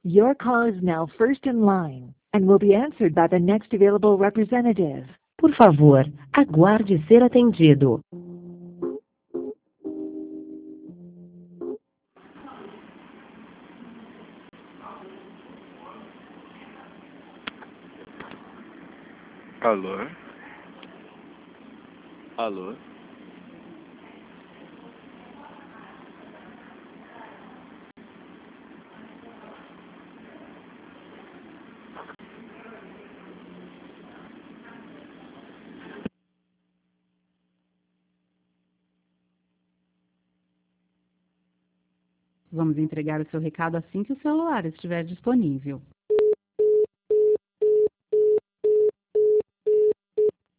Your call is now first in line and will be answered by the next available representative. Por favor, aguarde ser atendido. Alô? Alô? Vamos entregar o seu recado assim que o celular estiver disponível.